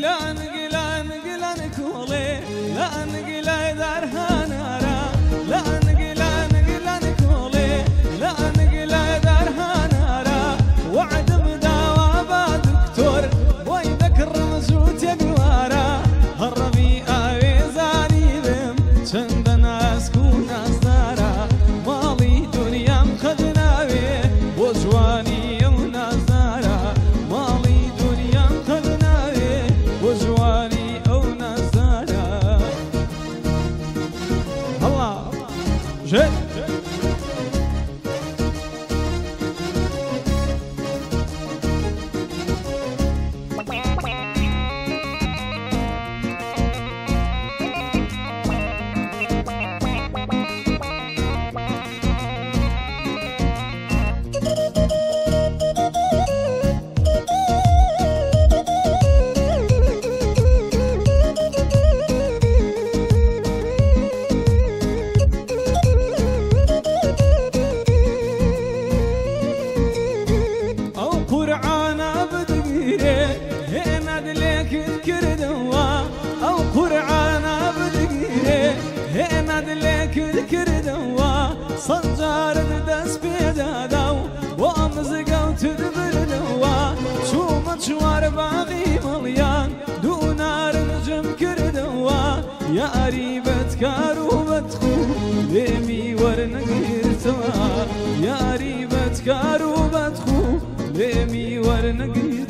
صنجار دەست پێدادا و بۆ مزگەوتت بردەوە چوومە چوار باغی مەڵیان دوو نارنجم کردەوە یاری بەدکار و بەدخو لێمی وەرنەگیرتەوە یاری بەدکار و بەدخو لێمی وەرنەگیر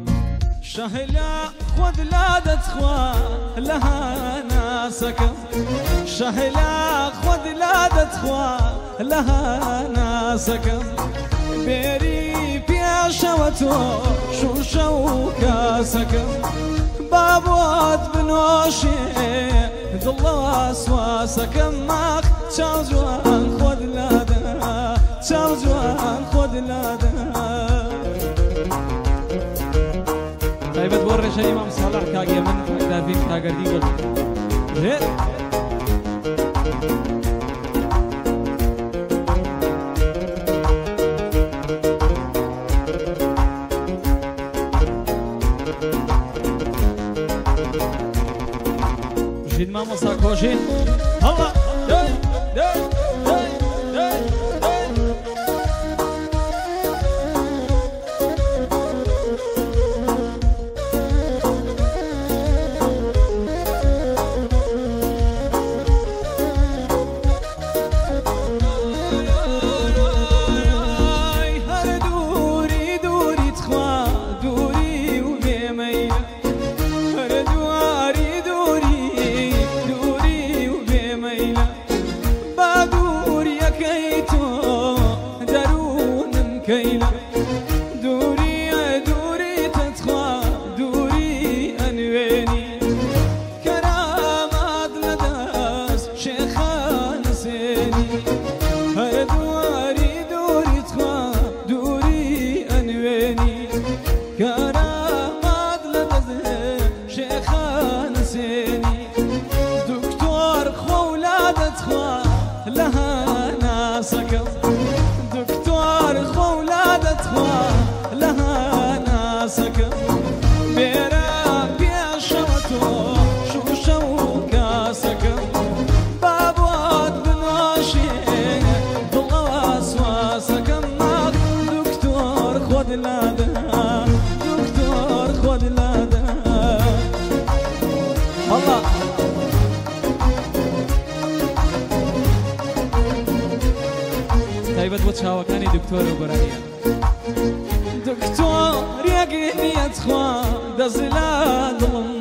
شەهلا خۆت لا دەتخوا لە هاناسەکەم شەهلا خۆت لا دەتخوا لە هاناسەکەم بێری پێشەوە تۆ شوشە و کاسەکەم با بۆت بنۆشێ دڵەوە سواسەکەم ماخ چاو جوان خۆت لادە چاو جوان خۆت لادە تایبەت بۆ ڕێژەی مام ساڵح کاگێ من دابین کاگەردی گەڵ ژین مامۆستا کۆژین هەڵا دەی دەی دەی دەی تایبەت بۆ چاوەکانی دکتۆر و بەرانیان دکتۆر یەکێنیەت خوا دەزلا دڵم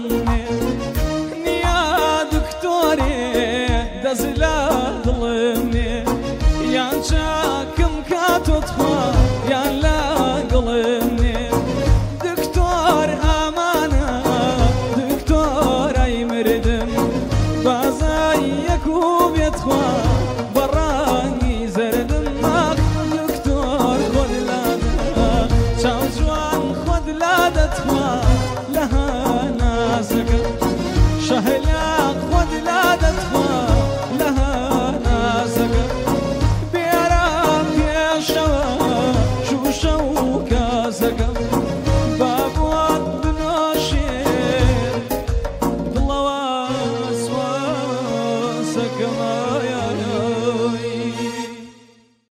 نییە دکتۆرێ دەزلا دڵم نێ یان چاکم کاتۆت خوا یان لاگەڵم نێ دکتۆر ئامانە دکتۆر ئەی مردم بازای یەک و بێت خوا بەڕانی زەردم دکتۆر خۆت لادە چاو جوان خۆت لادەتخوا لە هانا sakın